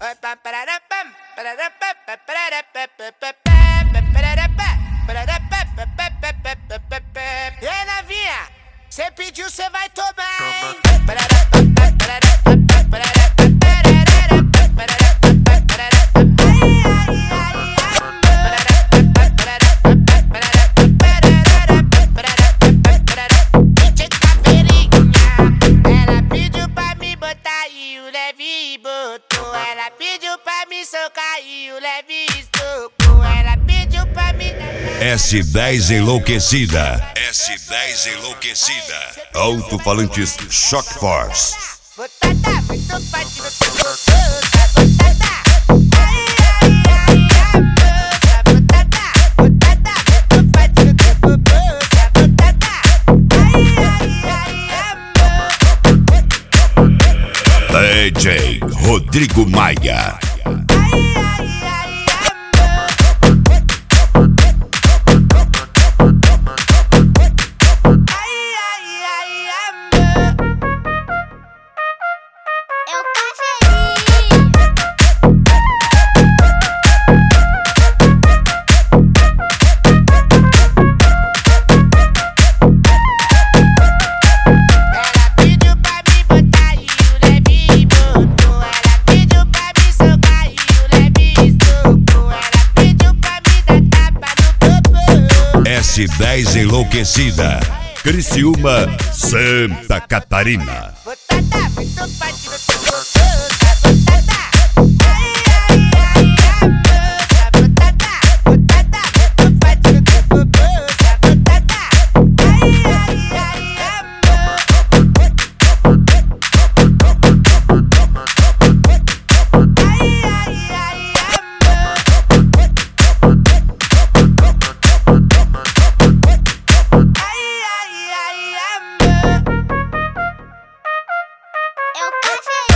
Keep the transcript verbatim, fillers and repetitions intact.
E novinha, cê pediu, cê vai tomar, hein? Ela pediu pra me botar e o leve botou. Ela pediu pra me socar e o leve estocou. Ela pediu pra me dar... S dez Enlouquecida. S dez Enlouquecida. Alto-falantes Shock Force. Botada, muito forte, muito gostosa. Botada, ai, ai, ai, amorosa. Botada, botada, muito forte, muito gostosa. Botada, ai, ai, ai, amor. D J Rodrigo Maia. Ai, ai, ai, S dez Enlouquecida. Criciúma, Santa Catarina. botada, muito forte, muito gostosa. Botada, ai, ai, ai, amorosa. Botada, botada, muito forte, muito gostosa. Botada, ai, ai, ai, amor. Ai, ai, ai, Ai, ai, ai, amor. Eu quero